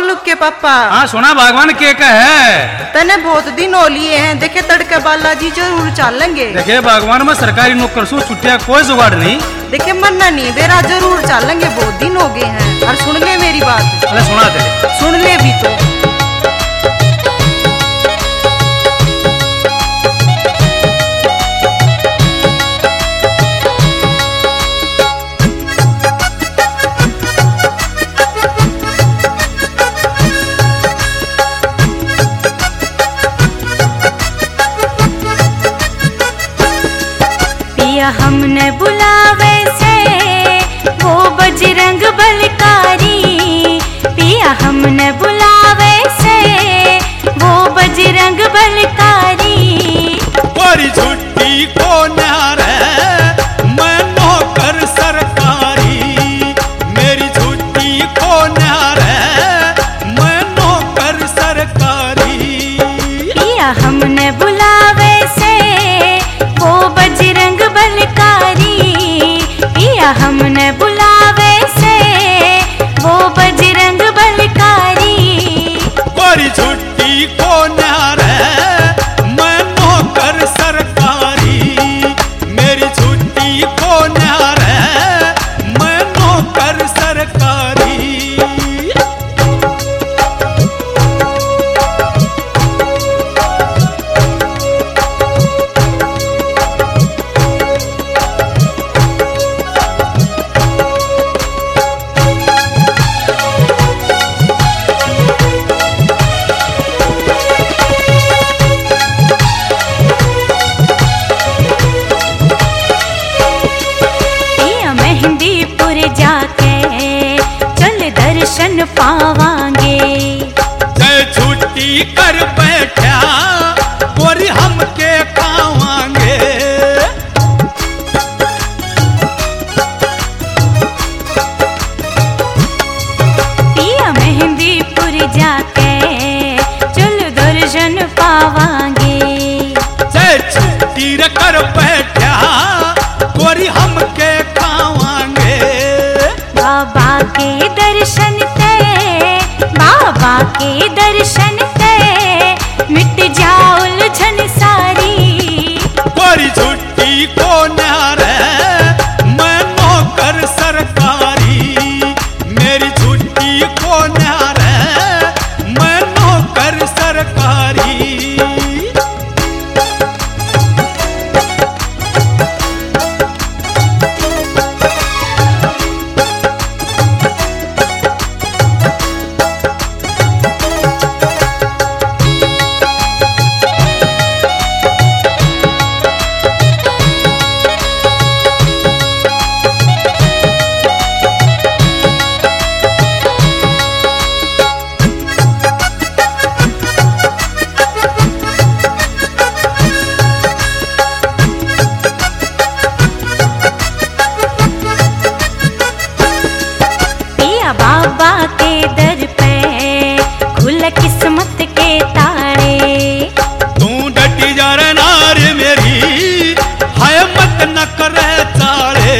गोलू के पापा। हाँ सुना भगवान के है तने बहुत दिन हो लिए हैं, देखे तड़के बालाजी जरूर चलेंगे। देखे भगवान में सरकारी नौकर सु छुट्टियां कोई जुगाड़ नहीं। देखे मरना नहीं बेरा जरूर चलेंगे, बहुत दिन हो गए हैं। और सुन ले मेरी बात। अरे सुना दे। सुन ले भी तो। हमने बुलावे से वो बजरंग बलकारी, पिया हमने बुलावे से वो बजरंग बलकारी। और छुट्टी को न्यारे मैं नौकर सरकारी, मेरी छुट्टी को न्यारे मैं नौकर सरकारी। पिया हमने बुलावे से वो बजरंग बलकारी, पिया हमने बुलावे से वो बजरंग बलकारी। और छुट्टी को न्यारे मैं नौकर सरकारी, मेरी छुट्टी को न्यारे मैं नौकर सरकारी। जाके चल दर्शन पावांगे। जय छुट्टी कर बैठा गोरी हमके खावांगे। पिया मेहंदीपुर जाके चल दर्शन पावांगे। जय छुट्टी कर बैठा गोरी हमके खावांगे। बाबा के दर्शन ते, बाबा के दर्शन ते मिट जाओ उलझन सारी। गोरी छुट्टी को न्यारे मैं नौकर सरकारी, मेरी छुट्टी को न्यारे मैं नौकर सरकारी। बाबा के दर पे खुल किस्मत के तारे। तू डटी जा रे नार मेरी हाय मत न करे चाले।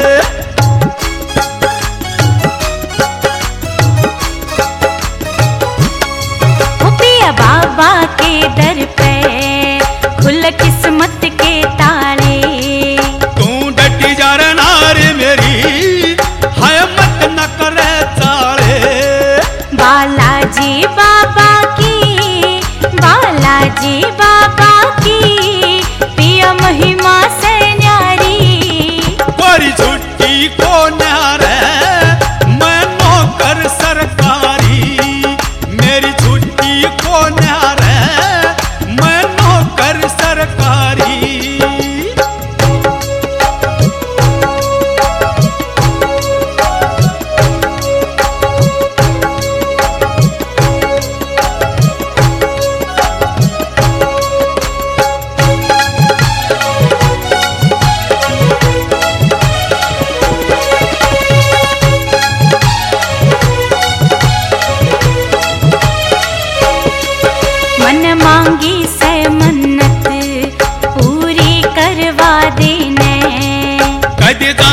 पिया बाबा के दर पे खुल किस्मत के तारे। तू डटी जा रे नार मेरी हाय मत न करे चाले। बालाजी बाबा की, बालाजी बाबा की पिया महिमा से न्यारी। गोरी छुट्टी को न्यारे मैं नौकर सरकारी, मेरी छुट्टी को न्यारे मैं नौकर सरकारी। मन मांगी से मन्नत पूरी करवा देने। कद